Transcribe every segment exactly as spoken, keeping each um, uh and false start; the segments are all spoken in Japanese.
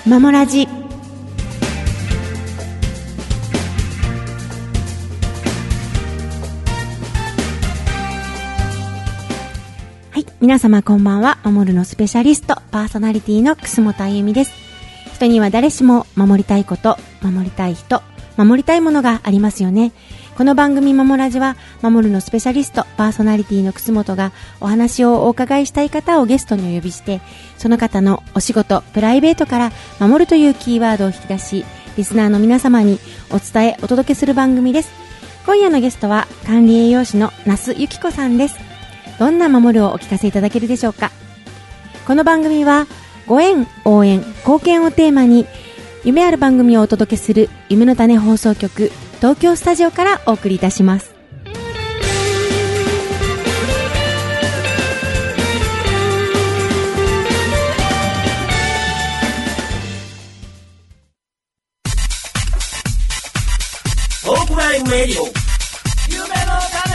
マモラジ。はい、皆様こんばんは。守るのスペシャリストパーソナリティの楠本あゆみです。人には誰しも守りたいこと、守りたい人、守りたいものがありますよね。この番組マモラジは守るのスペシャリストパーソナリティの楠本がお話をお伺いしたい方をゲストにお呼びして、その方のお仕事、プライベートから守るというキーワードを引き出し、リスナーの皆様にお伝えお届けする番組です。今夜のゲストは管理栄養士の那須由紀子さんです。どんな守るをお聞かせいただけるでしょうか。この番組はご縁、応援、貢献をテーマに夢ある番組をお届けする夢の種放送局東京スタジオからお送りいたします。 トークライブレディオ夢の種。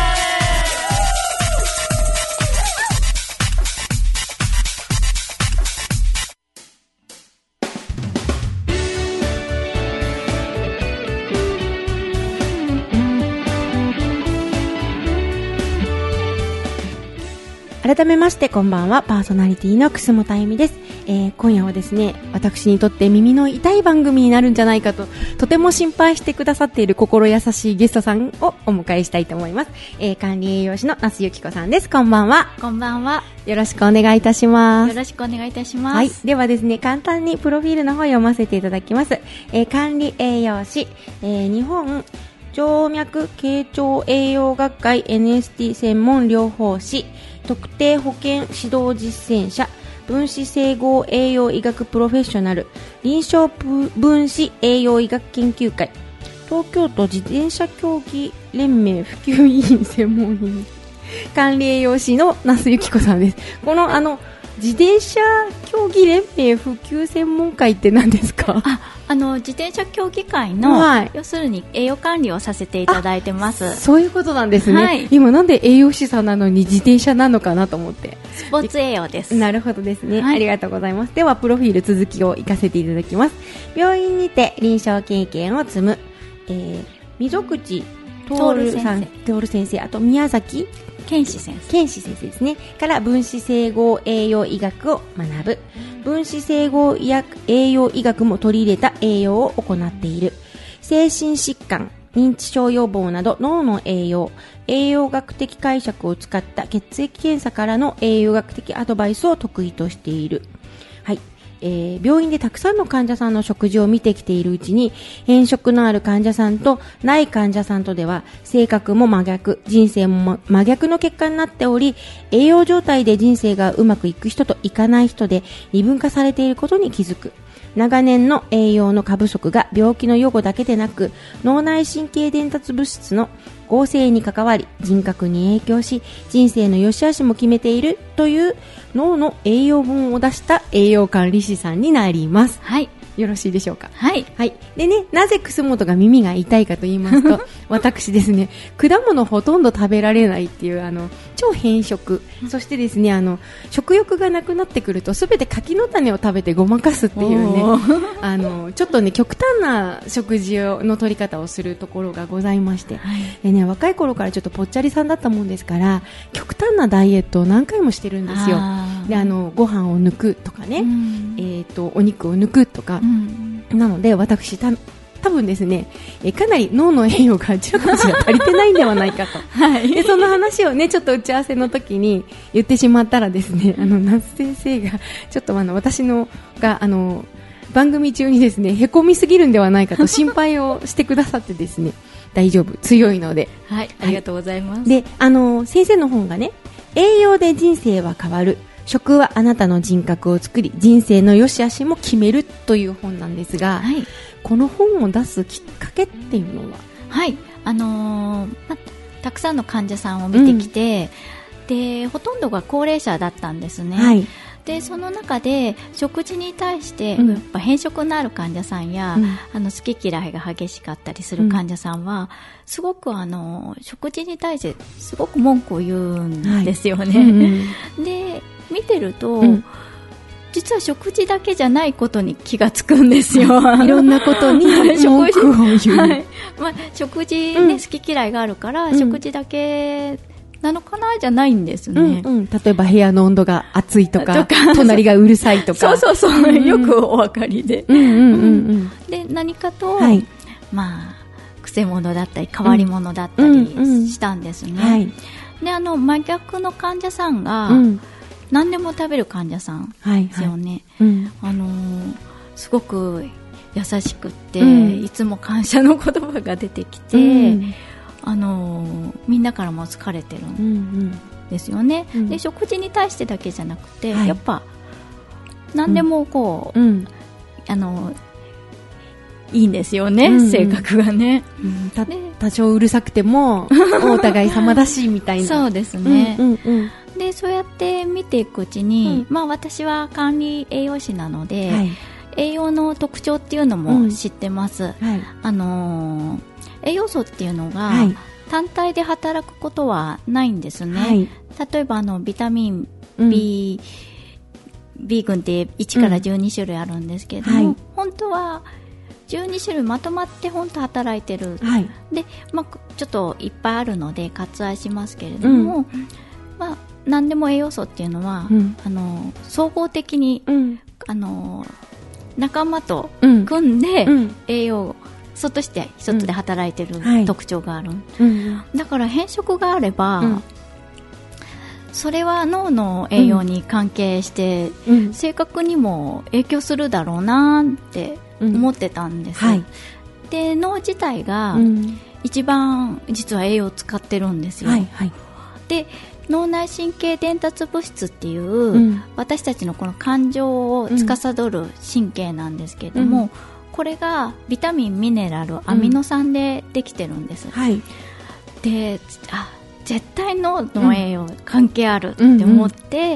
改めましてこんばんは、パーソナリティの楠本あゆみです。えー、今夜はですね、私にとって耳の痛い番組になるんじゃないかととても心配してくださっている心優しいゲストさんをお迎えしたいと思います。えー、管理栄養士の那須由紀子さんです。こんばんは。 こんばんは。 よろしくお願いいたします。 よろしくお願いいたします。 はい、ではですね、簡単にプロフィールの方を読ませていただきます。えー、管理栄養士、えー、日本静脈経腸栄養学会 エヌエスティー 専門療法士、特定保健指導実践者、分子整合栄養医学プロフェッショナル、臨床分子栄養医学研究会、東京都自転車競技連盟普及委員専門員、管理栄養士の那須由紀子さんです。このあの自転車競技連盟普及専門会って何ですか？ あ、あの自転車競技会の、はい、要するに栄養管理をさせていただいてます。 そういうことなんですね、はい、今なんで栄養士さんなのに自転車なのかなと思って。 スポーツ栄養です。 なるほどですね、はい、ありがとうございます。ではプロフィール続きを行かせていただきます。病院にて臨床経験を積む、えー、溝口徹さん、徹先生、あと宮崎健志先生健志先生ですねから分子整合栄養医学を学ぶ。分子整合医薬栄養医学も取り入れた栄養を行っている。精神疾患、認知症予防など脳の栄養、栄養学的解釈を使った血液検査からの栄養学的アドバイスを得意としている。はい、えー、病院でたくさんの患者さんの食事を見てきているうちに、偏食のある患者さんとない患者さんとでは性格も真逆、人生も真逆の結果になっており、栄養状態で人生がうまくいく人といかない人で二分化されていることに気づく。長年の栄養の過不足が病気の予後だけでなく、脳内神経伝達物質の合成に関わり人格に影響し、人生の良し悪しも決めているという脳の栄養本を出した栄養管理士さんになります。 はい、 よろしいでしょうか。 はい、 はい、でね、なぜ楠本が耳が痛いかと言いますと私ですね、果物ほとんど食べられないっていうあの超偏食、そしてですね、あの食欲がなくなってくるとすべて柿の種を食べてごまかすっていうね、あのちょっとね極端な食事の取り方をするところがございまして、はい、でね、若い頃からちょっとぽっちゃりさんだったもんですから、極端なダイエットを何回もしてるんですよ。で、あのご飯を抜くとかね、うん、えーとお肉を抜くとか、うん、なので私た多分ですね、えかなり脳の栄養があちらこちら足りてないんではないかと、はい、でその話をねちょっと打ち合わせの時に言ってしまったらですね、あの那須先生がちょっとあの私のがあの番組中にですねへこみすぎるんではないかと心配をしてくださってですね大丈夫、強いので、 はい、ありがとうございます。 で、あの先生の本がね、栄養で人生は変わる、食はあなたの人格を作り人生の良し悪しも決めるという本なんですが、はい、この本を出すきっかけっていうのは、 はい、あのーま、たくさんの患者さんを見てきて、うん、でほとんどが高齢者だったんですね、はい、でその中で食事に対して、うん、やっぱ偏食のある患者さんや、うん、あの好き嫌いが激しかったりする患者さんは、うん、すごくあの食事に対してすごく文句を言うんですよね、はい、うんうん、で見てると、うん、 実は食事だけじゃないことに気がつくんですよ。 いろんなことに文句を言う、はいまあ、食事、ねうん、好き嫌いがあるから、うん、食事だけなのかなじゃないんですね、 うんうん、例えば部屋の温度が暑いと か, とか隣がうるさいとかそうそうそう、うんうん、よくお分かりで、 うんうんうんうん、 で何かと、はい、まあ癖者だったり変わり者だったりしたんですね、うんうんはい、であの真逆の患者さんが、うん、何でも食べる患者さんですよね、はいはいうん、あのー、すごく優しくって、うん、いつも感謝の言葉が出てきて、うんあのー、みんなからも好かれてるんですよね、うんうん、で食事に対してだけじゃなくて、はい、やっぱ何でもこう、うん、あのー、いいんですよね、うん、性格がね、 うん、た多少うるさくてもお互い様だしみたいなそうですね、うんうんうんでそうやって見ていくうちに、うんまあ、私は管理栄養士なので、はい、栄養の特徴っていうのも知ってます、うんはいあのー、栄養素っていうのが、はい、単体で働くことはないんですね、はい、例えばあのビタミン B、うん、B 群っていちからじゅうに種類あるんですけれども、うんはい、本当はじゅうに種類まとまって本当働いてる、はいでまあ、ちょっといっぱいあるので割愛しますけれども、うんまあ何でも栄養素っていうのは、うん、あの総合的に、うん、あの仲間と組んで、うん、栄養素として一つで働いている、うん、特徴がある、はい、だから変色があれば、うん、それは脳の栄養に関係して、うん、性格にも影響するだろうなって思ってたんです、はい、で脳自体が一番実は栄養を使ってるんですよ、はいはい、で脳内神経伝達物質っていう、うん、私たちのこの感情を司る神経なんですけれども、うん、これがビタミン、ミネラル、アミノ酸でできてるんです、うんはい、であ絶対脳の栄養関係あるって思って、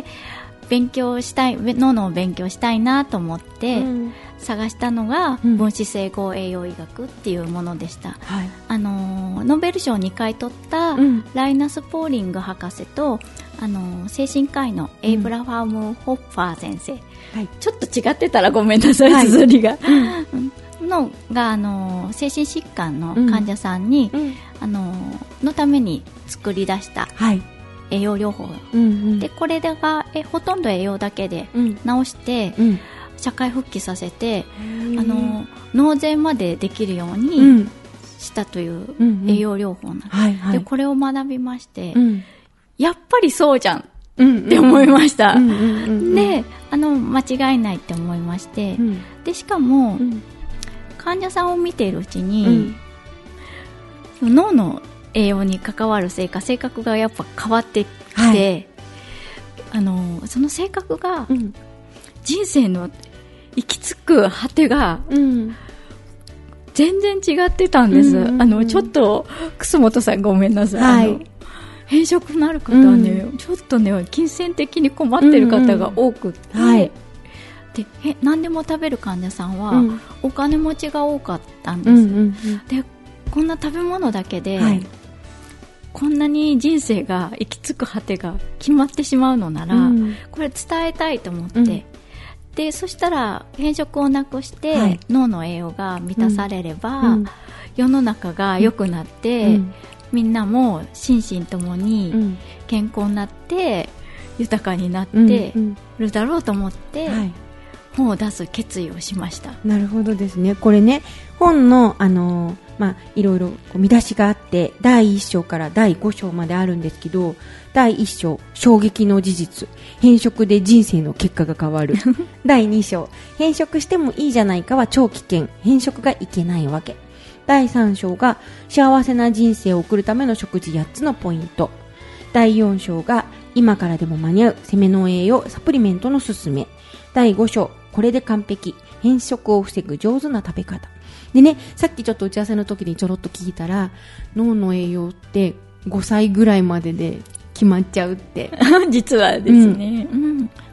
うん、勉強したい脳の勉強したいなと思って、うん探したのが分子整合栄養医学っていうものでした、はい、あのノーベル賞をにかい取ったライナス・ポーリング博士とあの精神科医のエイブラファーム・ホッファー先生、うんはい、ちょっと違ってたらごめんなさい、はい、綴りが、うん、のがあの精神疾患の患者さんに、うん、あののために作り出した、はい栄養療法、うんうん、でこれがえほとんど栄養だけで治して、うんうん社会復帰させてあの納税までできるようにしたという栄養療法なんです、うんうんはい、でこれを学びまして、うん、やっぱりそうじゃんって思いました、うんうんうんうん、であの間違いないって思いまして、うん、でしかも、うん、患者さんを見ているうちに、うん、脳の栄養に関わるせいか性格がやっぱ変わってきて、はい、あのその性格が、うん人生の行き着く果てが全然違ってたんです、うんうんうん、あのちょっと楠本さんごめんなさい、はい、あの変色のある方はね、うん、ちょっとね金銭的に困ってる方が多くって、うんうんはい、でえ何でも食べる患者さんは、うん、お金持ちが多かったんです、うんうんうん、でこんな食べ物だけで、はい、こんなに人生が行き着く果てが決まってしまうのなら、うん、これ伝えたいと思って、うんでそしたら変色をなくして、はい、脳の栄養が満たされれば、うん、世の中が良くなって、うん、みんなも心身ともに健康になって豊かになってるだろうと思って、うんうんはい、本を出す決意をしました。 なるほどですね。これね本のあのーまあ、いろいろ見出しがあってだいいっ章からだいご章まであるんですけどだいいっ章衝撃の事実変色で人生の結果が変わるだいに章変色してもいいじゃないかは超危険変色がいけないわけだいさん章が幸せな人生を送るための食事やっつのポイントだいよん章が今からでも間に合う攻めの栄養サプリメントのすすめだいご章これで完璧変色を防ぐ上手な食べ方でね、さっきちょっと打ち合わせの時にちょろっと聞いたら脳の栄養ってごさいぐらいまでで決まっちゃうって実はですね、うんうん、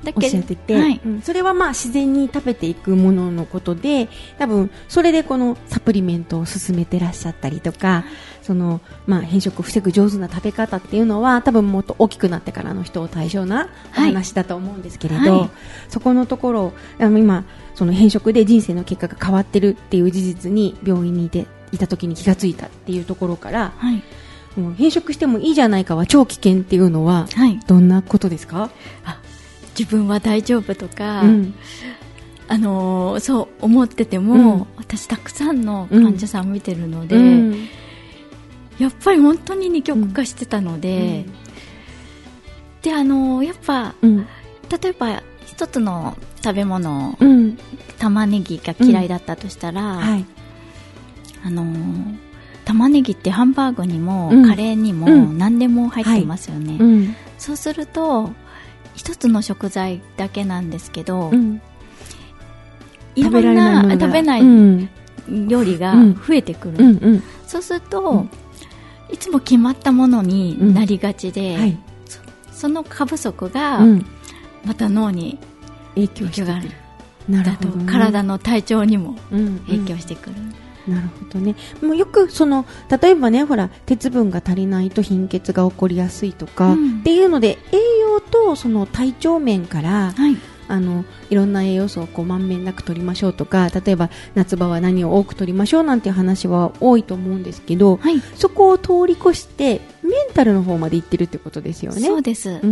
おっしゃってて、はい、うん、それはまあ自然に食べていくもののことで、多分それでこのサプリメントを進めてらっしゃったりとか、そのまあ変色を防ぐ上手な食べ方っていうのは多分もっと大きくなってからの人を対象なお話だと思うんですけれど、はい、そこのところあの今その変色で人生の結果が変わってるっていう事実に病院にいていた時に気がついたっていうところから、はい、もう変色してもいいじゃないかは超危険っていうのはどんなことですか？はい、 あ、自分は大丈夫とか、うん、あのー、そう思ってても、うん、私たくさんの患者さんを見てるので、うん、やっぱり本当に二極化してたので、うん、であのー、やっぱ、うん、例えば一つの食べ物、うん、玉ねぎが嫌いだったとしたら、うん、はい、あのー、玉ねぎってハンバーグにも、うん、カレーにも、うん、何でも入ってますよね、はい、うん、そうすると一つの食材だけなんですけど、うん、いろんな食べない料理が増えてくる、うんうんうん、そうすると、うん、いつも決まったものになりがちで、うん、はい、そ, その過不足がまた脳に影響してくる、なるほどね、体の体調にも影響してくる、うんうん、 なるほどね。もうよくその例えばね、ほら鉄分が足りないと貧血が起こりやすいとか、うん、っていうので栄養とその体調面から、はい、あのいろんな栄養素をこうまんべんなく取りましょうとか、例えば夏場は何を多く取りましょうなんていう話は多いと思うんですけど、はい、そこを通り越してメンタルの方までいってるってことですよね。 そうです、うんうんうん、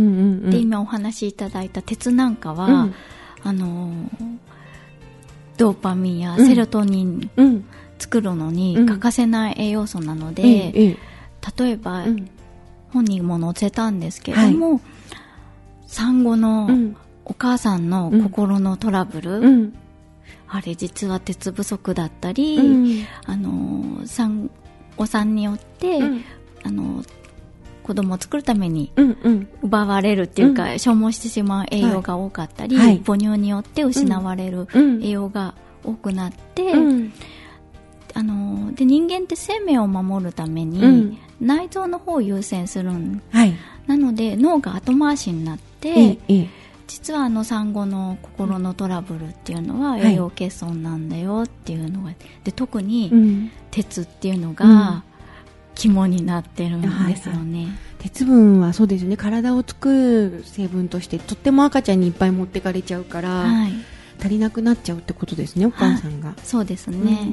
で今お話しいただいた鉄なんかは、うん、あのドーパミンやセロトニン、うんうん、作るのに欠かせない栄養素なので、うん、例えば、うん、本にも載せたんですけれども、はい、産後のお母さんの心のトラブル、うん、あれ実は鉄不足だったり、うん、あの産後さんによって、うん、あの子供を作るために奪われるっていうか、うん、消耗してしまう栄養が多かったり、はい、母乳によって失われる栄養が多くなって、うん、あので人間って生命を守るために、うん、内臓の方を優先するん、はい、なので脳が後回しになって、ええ、実はあの産後の心のトラブルっていうのは栄養欠損なんだよっていうのが、で特に鉄っていうのが、うん肝になってるんですよね、はいはい、 鉄分はそうですね、体を作る成分としてとっても赤ちゃんにいっぱい持ってかれちゃうから、はい、足りなくなっちゃうってことですね、お母さんが、はい、 そうですね、うんうんうん、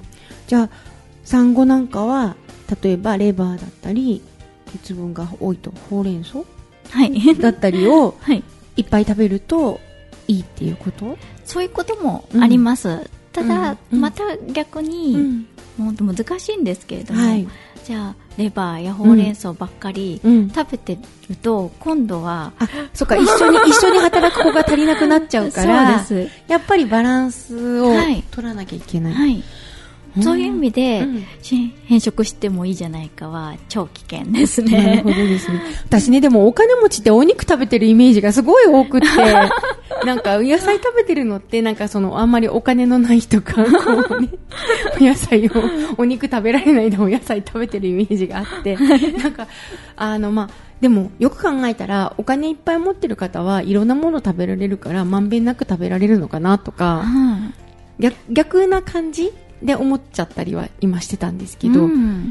じゃあ産後なんかは例えばレバーだったり鉄分が多いとほうれん草、はい、だったりをいっぱい食べるといいっていうこと？ そういうこともあります、うん、ただ、うんうん、また逆に、うん、もう難しいんですけれども、はい、じゃあレバーやほうれん草ばっかり食べてると、うん、今度はあそうか一緒に一緒に働く子が足りなくなっちゃうからそうです、やっぱりバランスを取らなきゃいけない、はいはい、 そういう意味で、うん、変色してもいいじゃないかは超危険ですね。 なるほどですね。私ね、でもお金持ちってお肉食べてるイメージがすごい多くってなんか野菜食べてるのってなんかそのあんまりお金のない人がこう、ね、お野菜をお肉食べられないでお野菜食べてるイメージがあってなんかあのまあでもよく考えたらお金いっぱい持ってる方はいろんなもの食べられるからまんべんなく食べられるのかなとか、うん、逆, 逆な感じで思っちゃったりは今してたんですけど、うん、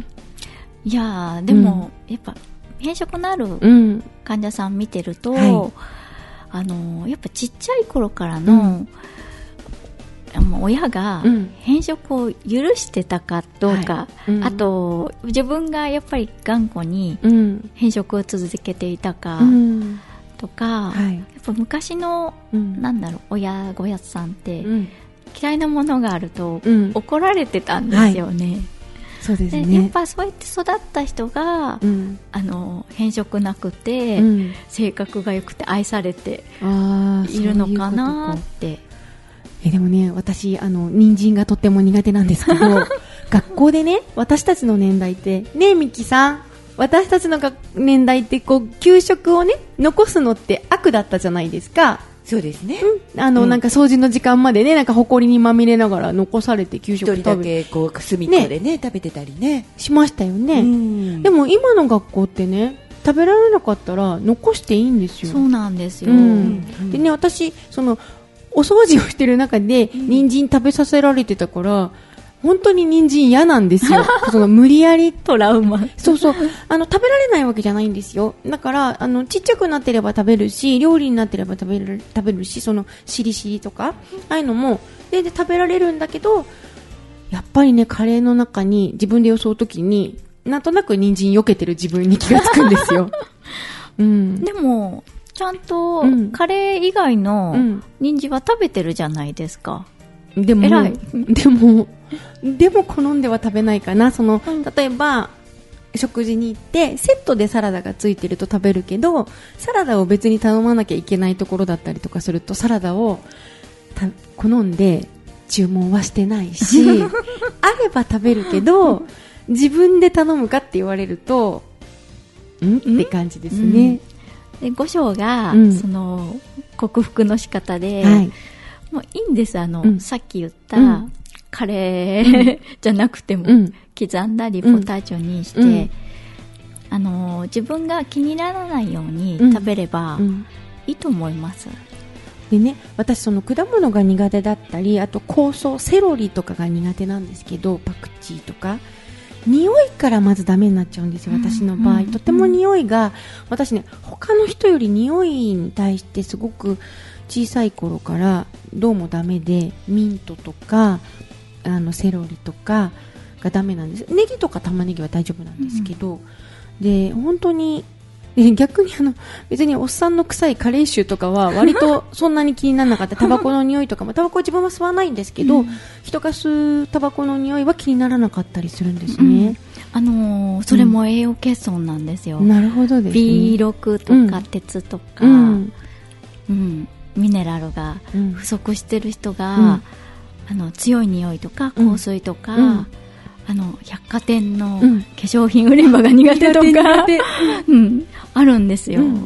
いやでも、うん、やっぱ変色のある患者さん見てると、うんはい、あのやっぱちっちゃい頃からの、うん、親が変色を許してたかどうか、はいうん、あと自分がやっぱり頑固に変色を続けていたか、うん、とか、はい、やっぱ昔の、うん、なんだろう親御やつさんって、うん嫌いなものがあると怒られてたんですよね、うんはい、そうですね。でやっぱそうやって育った人が、うん、あの変色なくて、うん、性格が良くて愛されているのかなって。ううえでもね私あの人参がとっても苦手なんですけど学校でね私たちの年代ってねえミキさん私たちの年代ってこう給食をね残すのって悪だったじゃないですか。 そうですね、 うん、あの、うん、なんか掃除の時間までねなんか埃にまみれながら残されて給食食べ一人だけこう隅っこでね、ね食べてたりねしましたよね、うん、でも今の学校ってね食べられなかったら残していいんですよ。 そうなんですよ、 うん、でね、私そのお掃除をしてる中で人参食べさせられてたから、本当に人参嫌なんですよ。その無理やりトラウマ。 そうそう、あの食べられないわけじゃないんですよ。だからあのちっちゃくなってれば食べるし、料理になってれば食べる食べるし、そのしりしりとかああいうのもでで食べられるんだけど、やっぱりね、カレーの中に自分でよそうときになんとなく人参避けてる自分に気がつくんですよ。うん、 でもちゃんとカレー以外の人参は食べてるじゃないですか。 でも偉い。 でもでも好んでは食べないかな。その例えば食事に行ってセットでサラダがついてると食べるけど、サラダを別に頼まなきゃいけないところだったりとかすると、サラダをた好んで注文はしてないしあれば食べるけど、自分で頼むかって言われるとんって感じですね。 うん、で五章が、 うん、その克服の仕方で、 はい、 もういいんです。あの、うん、さっき言った、うん、カレー、うん、じゃなくても、うん、刻んだりポタージュにして、うん、あの自分が気にならないように食べればいいと思います。 でね、私その果物が苦手だったり、あと香草、セロリとかが苦手なんですけど、パクチーとか匂いからまずダメになっちゃうんですよ、私の場合、うんうんうん、とても匂いが、私ね、他の人より匂いに対してすごく小さい頃からどうもダメで、ミントとかあのセロリとかがダメなんです。ネギとか玉ねぎは大丈夫なんですけど、うん、で本当にで逆にあの別におっさんの臭いカレー臭とかは割とそんなに気にならなかった。タバコの匂いとかも、タバコ自分は吸わないんですけど、うん、人が吸うタバコの匂いは気にならなかったりするんですね。うん、 あのー、それも栄養欠損なんですよ。 うん、なるほどですね。 ビーろく とか鉄とか、うんうん、ミネラルが不足してる人が、うん、あの強い匂いとか香水とか、うん、あの百貨店の化粧品売り場が苦手とか、うん、あるんですよ。うんうんうん、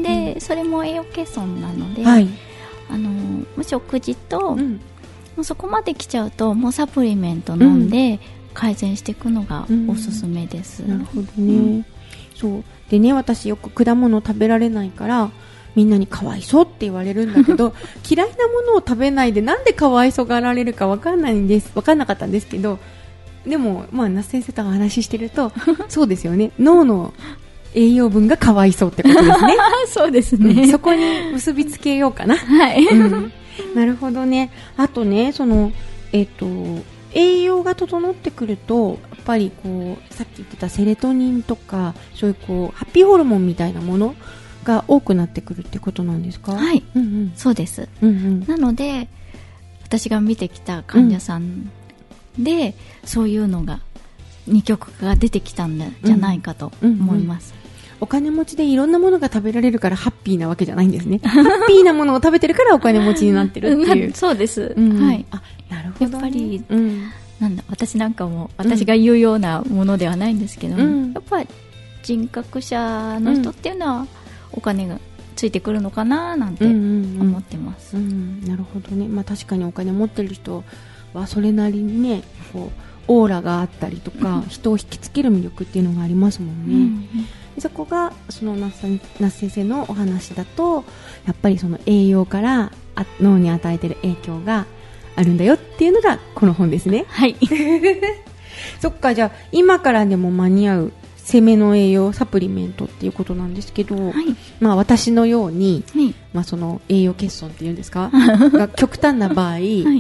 でそれも栄養欠損なので、はい、あの食事と、うん、もうそこまで来ちゃうともうサプリメント飲んで改善していくのがおすすめです。 うんうん、なるほどね。うん、そうでね、私よく果物食べられないからみんなにかわいそうって言われるんだけど嫌いなものを食べないでなんでかわいそうがられるかわかんないんです。わかんなかったんですけど、でも、まあ、那須先生とお話ししてるとそうですよね、脳の栄養分がかわいそうってことですね。 そうですね、 うん、そこに結びつけようかな。 はい、 うん、なるほどね。あとね、その、えっと、栄養が整ってくるとやっぱりこうさっき言ってたセレトニンとかそういうこうハッピーホルモンみたいなものが多くなってくるってことなんですか？ はい、うんうん、そうです、うんうん、なので私が見てきた患者さんで、うん、そういうのが二極化が出てきたんじゃないかと思います。うんうんうん、 お金持ちでいろんなものが食べられるからハッピーなわけじゃないんですね。ハッピーなものを食べてるからお金持ちになってるっていう。 そうです、 うん、 はい。 あ、なるほど、ね、 やっぱり、うん、なんだ私なんかも私が言うようなものではないんですけど、うん、やっぱり人格者の人っていうのはお金がついてくるのかななんて思ってます。 うんうんうん、なるほどね。まあ、確かにお金持ってる人はそれなりにね、こうオーラがあったりとか、うん、人を引きつける魅力っていうのがありますもんね。うんうん、そこがその那須先生のお話だとやっぱりその栄養から脳に与えている影響があるんだよっていうのがこの本ですね。 はい。 そっか、じゃあ今からでも間に合う攻めの栄養サプリメントっていうことなんですけど、はい、まあ私のように、はい、まあその栄養欠損っていうんですかが極端な場合、はい、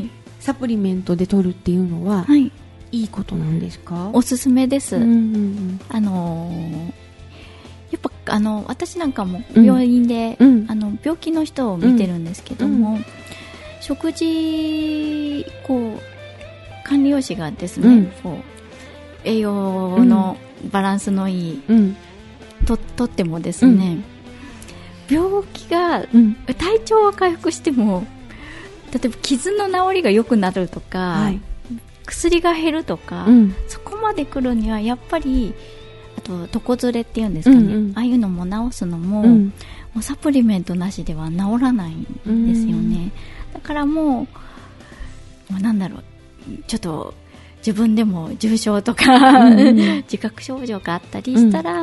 サプリメントで取るっていうのは、はい、いいことなんですか？ おすすめです。うんうんうん、あのー、やっぱあの私なんかも病院で、うん、あの病気の人を見てるんですけども、うん、食事こう管理用紙がですね、うん、こう栄養のバランスのいい、うん、と, とってもですね、うん、病気が、うん、体調は回復しても例えば傷の治りが良くなるとか、はい、薬が減るとか、うん、そこまで来るにはやっぱりあと床ずれっていうんですかね、うんうん、ああいうのも治すのも、うん、もうサプリメントなしでは治らないんですよね。だからもう、もうなんだろう、ちょっと自分でも重症とか、うん、自覚症状があったりしたら、うん、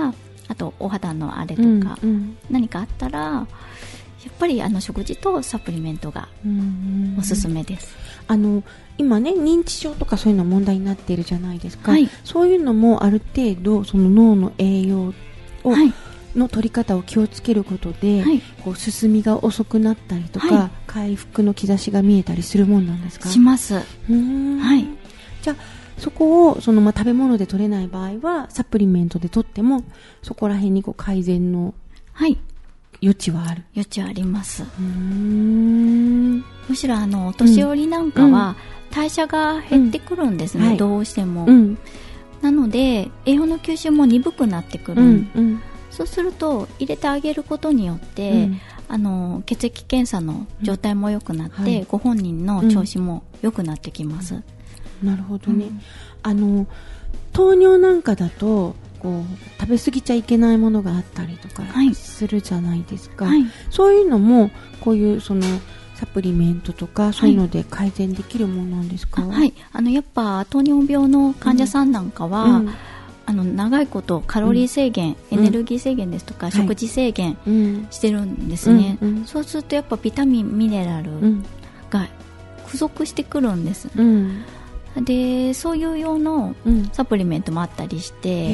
あとお肌のあれとか、 うんうん、 何かあったらやっぱりあの食事とサプリメントがおすすめです。 あの今ね、認知症とかそういうの問題になっているじゃないですか、 はい、 そういうのもある程度その脳の栄養を、はい、の取り方を気をつけることで、はい、こう進みが遅くなったりとか、はい、回復の兆しが見えたりするもんなんですか？ します。うーん、 はい、 じゃあそこをその、まあ、食べ物で取れない場合はサプリメントで取ってもそこら辺にこう改善の余地はある？ 余地はあります。 うーん、 むしろあのお年寄りなんかは代謝が減ってくるんですね、うん、どうしても、うん、なので栄養の吸収も鈍くなってくる、うんうん、そうすると入れてあげることによって、うん、あの血液検査の状態も良くなって、うん、はい、ご本人の調子も良くなってきます、うんうん、なるほどね、うん、あの糖尿なんかだとこう食べ過ぎちゃいけないものがあったりとかするじゃないですか、はい、そういうのもこういうそのサプリメントとかそういうので改善できるものなんですか？ はい、はい、あのやっぱ糖尿病の患者さんなんかは、うん、あの長いことカロリー制限、うん、エネルギー制限ですとか、うん、食事制限してるんですね、はい、うんうん、そうするとやっぱビタミンミネラルが不足してくるんです、うん、でそういう用のサプリメントもあったりして、うん、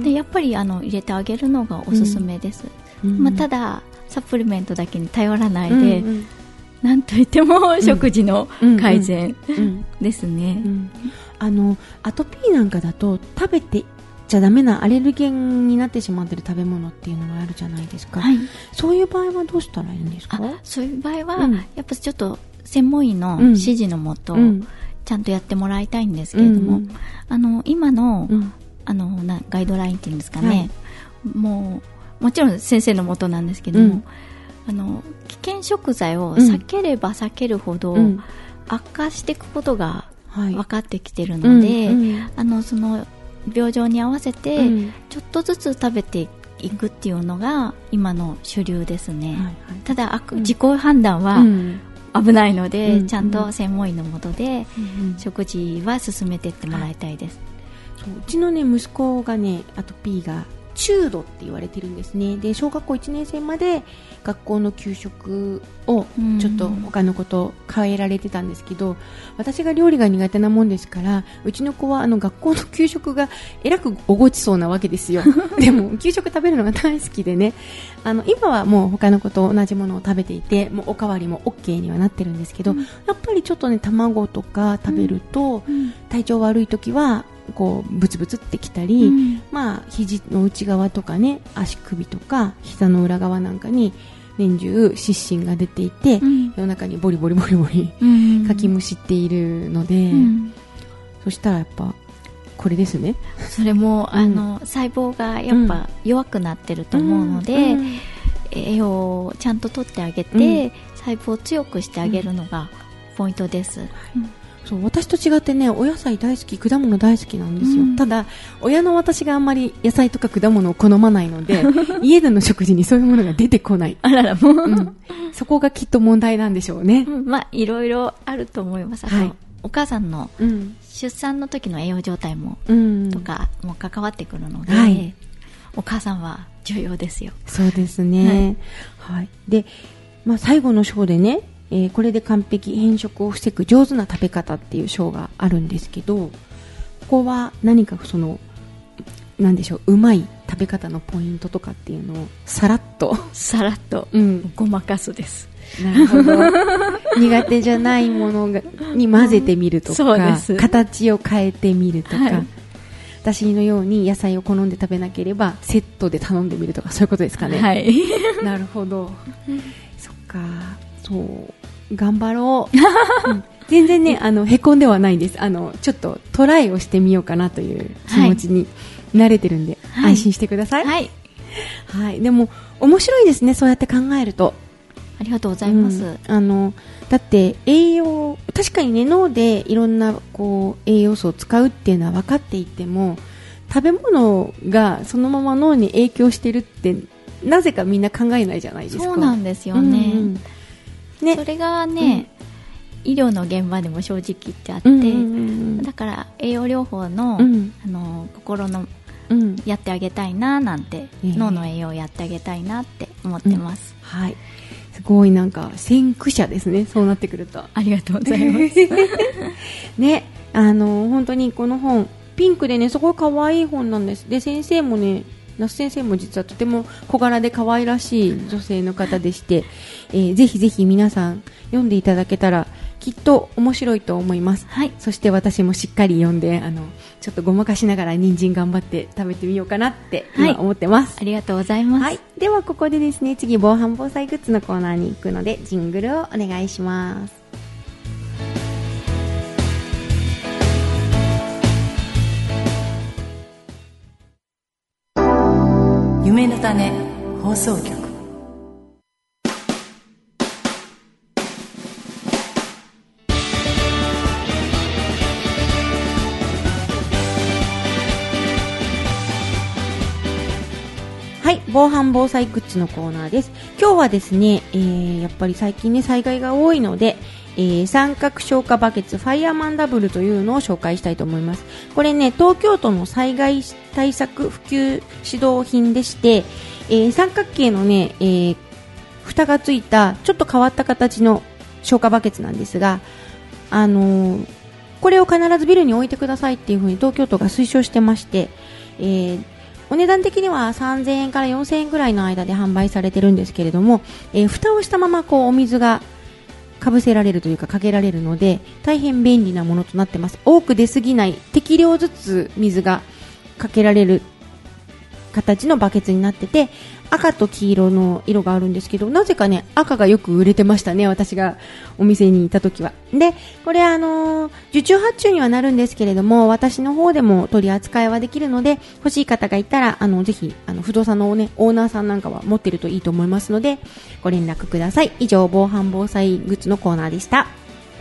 でやっぱりあの入れてあげるのがおすすめです、うんうん、まあ、ただサプリメントだけに頼らないで、うんうん、なんといっても食事の改善、うんうん、ですね、うん、 あのアトピーなんかだと食べてちゃダメなアレルゲンになってしまっている食べ物っていうのがあるじゃないですか、はい、そういう場合はどうしたらいいんですか？ あ、そういう場合は、うん、やっぱちょっと専門医の指示のもと、うん、ちゃんとやってもらいたいんですけれども、うん、あの今の、うん、あのなガイドラインっていうんですかね、はい、もうもちろん先生のもとなんですけども、うん、あの危険食材を避ければ避けるほど、うん、悪化していくことが分かってきているので、はい、うんうん、あのその病状に合わせて、うん、ちょっとずつ食べていくっていうのが今の主流ですね、はいはい、ただ、うん、自己判断は危ないので、うん、ちゃんと専門医のもとで、うん、食事は進めていってもらいたいです、 はい、そう、うちの、ね、息子がねアトピーが中度って言われてるんですね。で小学校いちねん生まで学校の給食をちょっと他の子と変えられてたんですけど、私が料理が苦手なもんですからうちの子はあの学校の給食がえらくおごちそうなわけですよでも給食食べるのが大好きでね、あの今はもう他の子と同じものを食べていてもうおかわりも OK にはなってるんですけど、うん、やっぱりちょっとね卵とか食べると、うん、体調悪い時はこうブツブツってきたり、うん、まあ肘の内側とかね足首とか膝の裏側なんかに年中湿疹が出ていて、うん、夜中にボリボリボリボリ、うん、かきむしっているので、うん、そしたらやっぱこれですね。 それも、うん、あの細胞がやっぱ弱くなってると思うので、うん、栄養をちゃんと取ってあげて、うん、細胞を強くしてあげるのがポイントです、うん、 そう私と違ってねお野菜大好き果物大好きなんですよ、うん、ただ親の私があんまり野菜とか果物を好まないので家での食事にそういうものが出てこない。 あららもう、 うん、そこがきっと問題なんでしょうね、 うん、まあいろいろあると思います。あと、はい、お母さんの出産の時の栄養状態も、うん、とかも関わってくるので、はい、お母さんは重要ですよ。 そうですね、はいはい、で、まあ、最後の章でねえー、これで完璧変色を防ぐ上手な食べ方っていう章があるんですけど、ここは何かそのなんでしょううまい食べ方のポイントとかっていうのをさらっとさらっと、うん、ごまかすです。 なるほど苦手じゃないものがに混ぜてみるとか、うん、そうです。形を変えてみるとか、はい、私のように野菜を好んで食べなければセットで頼んでみるとかそういうことですかね。 はい、 なるほどそっかそう頑張ろう、うん、全然ねあのへこんではないんです。あのちょっとトライをしてみようかなという気持ちに慣れてるんで、はい、安心してください。 はい、 はい、でも面白いですねそうやって考えると。 ありがとうございます、うん、 あのだって栄養確かにね脳でいろんなこう栄養素を使うっていうのは分かっていても食べ物がそのまま脳に影響してるってなぜかみんな考えないじゃないですか。 そうなんですよね、うんうんね、それがね、うん、医療の現場でも正直言ってあって、うんうんうん、だから栄養療法の、うん、あの心のやってあげたいななんて、うん、脳の栄養をやってあげたいなって思ってます、 うん、はい、すごいなんか先駆者ですね、そうなってくると。 ありがとうございますね、あの本当にこの本ピンクでね、すごい可愛い本なんです。で、先生もね、那須先生も実はとても小柄で可愛らしい女性の方でして、えー、ぜひぜひ皆さん読んでいただけたらきっと面白いと思います、 はい、 そして私もしっかり読んで、あのちょっとごまかしながら人参頑張って食べてみようかなって今思ってます、 はい、ありがとうございます、 はい、ではここでですね、次防犯防災グッズのコーナーに行くのでジングルをお願いします。 夢の種放送局。 はい、防犯防災グッズのコーナーです。今日はですね、えー、やっぱり最近ね災害が多いので、えー、三角消火バケツファイヤーマンダブルというのを紹介したいと思います。これね、東京都の災害対策普及指導品でして、えー、三角形のね、えー、蓋がついたちょっと変わった形の消火バケツなんですが、あのー、これを必ずビルに置いてくださいっていう風に東京都が推奨してまして、えー、お値段的にはさんぜんえんからよんせんえんぐらいの間で販売されてるんですけれども、えー、蓋をしたままこうお水がかぶせられるというかかけられるので大変便利なものとなってます。多く出すぎない、適量ずつ水がかけられる形のバケツになってて、赤と黄色の色があるんですけど、なぜかね赤がよく売れてましたね、私がお店にいた時は。で、これあのー、受注発注にはなるんですけれども、私の方でも取り扱いはできるので、欲しい方がいたらあのぜひあの不動産の、ね、オーナーさんなんかは持ってるといいと思いますのでご連絡ください。以上、防犯防災グッズのコーナーでした。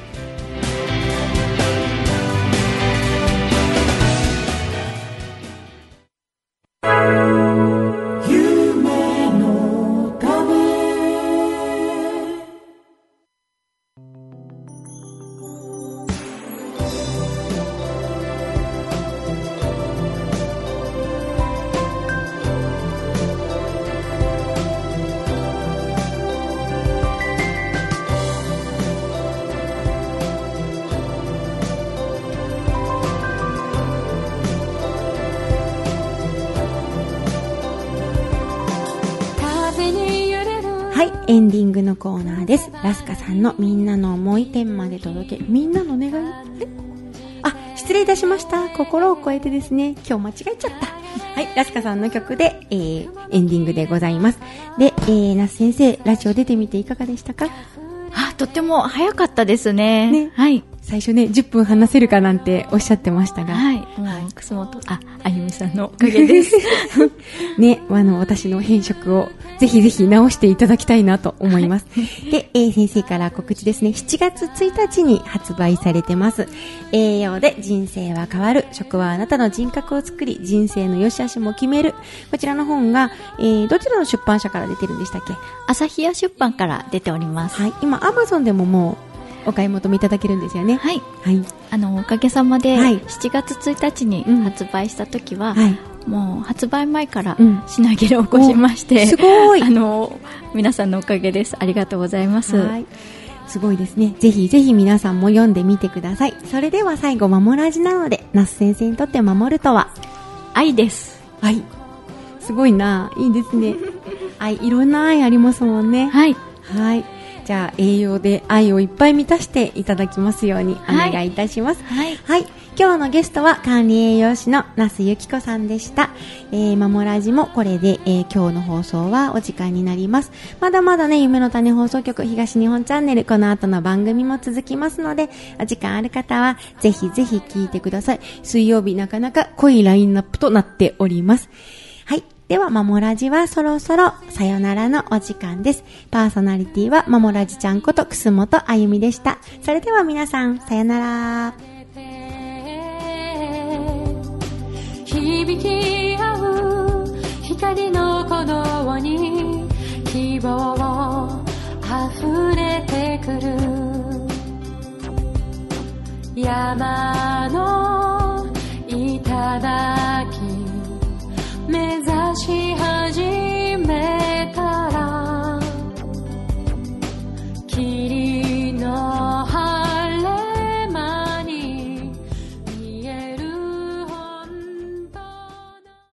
はい、エンディングのコーナーです。ラスカさんのみんなの思い天まで届け、みんなの願い、えあ、失礼いたしました。心を超えてですね、今日間違えちゃった。はい、ラスカさんの曲で、えー、エンディングでございます。で、えー、那須先生、ラジオ出てみていかがでしたか？ あ、とっても早かったですね。ね、 はい。最初ね、じゅっぷん話せるかなんておっしゃってましたが。 はい。もう、はい、楠本、あ、あゆみさんのおかげです。 ね、あの、私の変色をぜひぜひ直していただきたいなと思います。はい、で、えー、先生から告知ですね。しちがつついたちに発売されてます。栄養で人生は変わる。食はあなたの人格を作り、人生の良し悪しも決める。こちらの本が、えー、どちらの出版社から出てるんでしたっけ？ 朝日屋出版から出ております。 はい。今、アマゾンでももう、お買い求めいただけるんですよね。 はい。 はい。 あの、おかげさまで、 はい、 しちがつついたちに発売した時は、うん、はい、もう発売前から品切れを起こしまして、うん、 すごい。 あの、皆さんのおかげです。ありがとうございます。 はい。すごいですね。ぜひぜひ皆さんも読んでみてください。それでは最後、守らじなので、那須先生にとって守るとは？ 愛です。 愛。すごいな。いいですね。愛、いろんな愛ありますもんね。 はい。 はい。じゃあ栄養で愛をいっぱい満たしていただきますようにお願いいたします。 はい。 はい。今日のゲストは管理栄養士の那須由紀子さんでした。えー、守らじもこれで、えー、今日の放送はお時間になります。まだまだね、夢の種放送局東日本チャンネル、この後の番組も続きますので、お時間ある方はぜひぜひ聞いてください。水曜日なかなか濃いラインナップとなっております。はい。では、まもラジはそろそろさよならのお時間です。パーソナリティはまもラジちゃんこと楠本あゆみでした。それでは皆さん、さよなら。響き合う光の鼓動に希望溢れてくる。山の頂